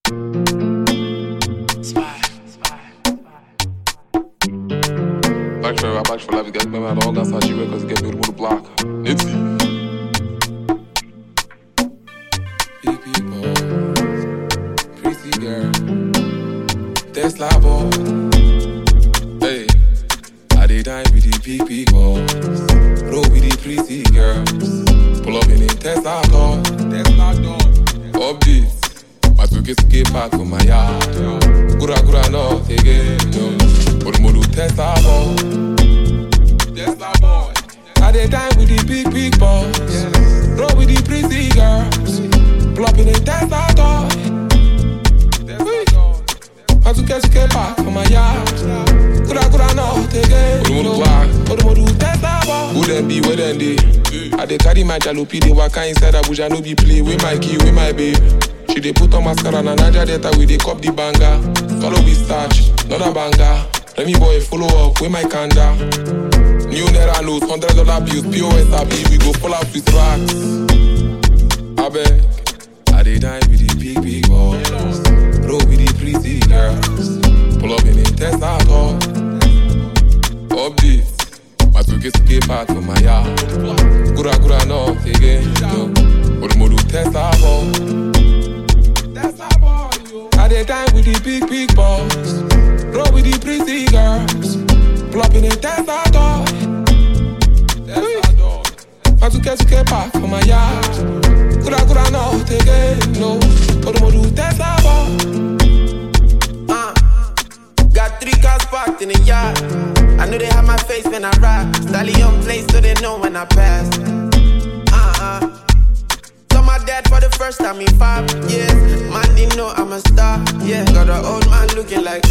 Back for life, get me my dog, that's how she records, get me the block. Nipsey. PP boy, pretty girl, Tesla boy. Hey, I did die with the PP boys, roll with the pretty girls, pull up in a Tesla door, upbeat. My suke park for my yard. Gura no again, no. But modu Tesla boy. I dey dine with the big boys. Roll with the pretty girls. Pull up in a Tesla toy. My suke park for my yard. Gura no again, no. But modu Tesla boy. Who them be, where them dey? I dey carry my jalopy, they waka inside Abuja, no be play. With my key, with my babe. She dey put on mascara na Naija Delta, we dey cop the banger. Follow we starch, not a banger. Let me boy follow up with my kanda. New Naira notes, $100 bills, POS happy, we go fall out with racks. I beg, I dey dine with the big boys. Roll with the pretty girls. Pull up in a Tesla toy. Updates, my suke park for my yard. Gura no again, no. But modu Tesla boy. I dey dine with the big boys. Roll with the pretty girls. Pull up in a Tesla toy. My suke park for my yard. Gura no again, no. But modu Tesla boy. Got 3 cars parked in the yard. I know they have my face when I rap. Stallion place so they know when I pass. Saw my dad for the first time in 5 years. Man didn't know I'm a star. Yeah, got an old man looking like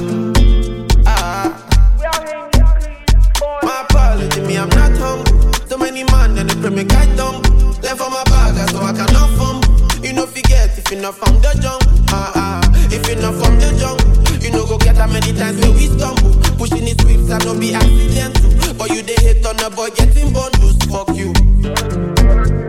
My apology, me I'm not humble. So many man and they pray me guy dumb. Left for my bag so I cannot fumble. You know forget if you not from the jungle. If you not from the jungle, you know go get how many times when we stumble. Pushing the sweeps and no be accidental. But you they hate on the boy getting bundles. Fuck you.